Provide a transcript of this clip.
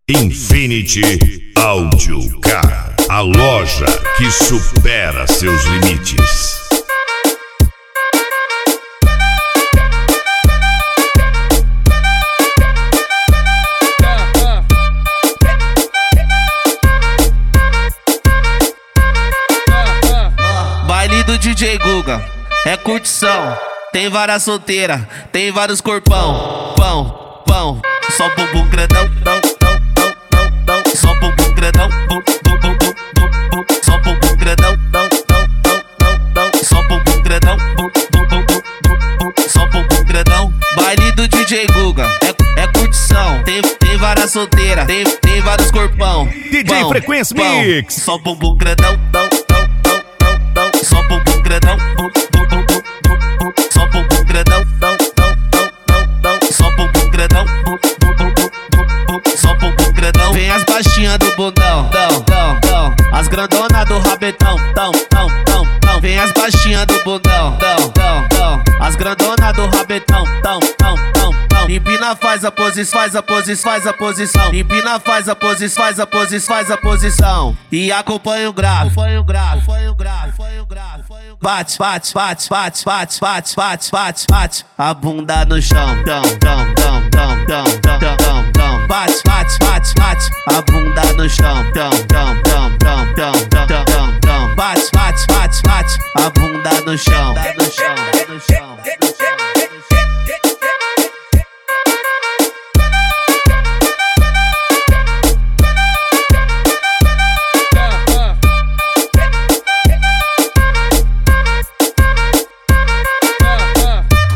Infinity Audio Car, a loja que supera seus limites. Baile do DJ Guga, é curtição. Tem várias solteiras, tem vários corpão. Pão, só bumbum grandão, só bumbum grandão, só bumbum grandão, só bumbum grandão, só bumbum grandão. Baile do DJ Guga, é curtição. Tem várias solteiras, tem vários corpão. DJ Frequência Mix, só bumbum grandão, só bumbum grandão, só bumbum grandão, só bumbum grandão, só bumbum grandão. Vem as baixinhas do bundão, as grandonas do rabetão, vem as baixinhas do bundão, as grandonas do rabetão, empina, faz a posição, faz a posição. Empina, faz a posição. E acompanha o grave. Bate. A bunda no chão. Bate. A bunda no chão. Bate. A bunda no chão.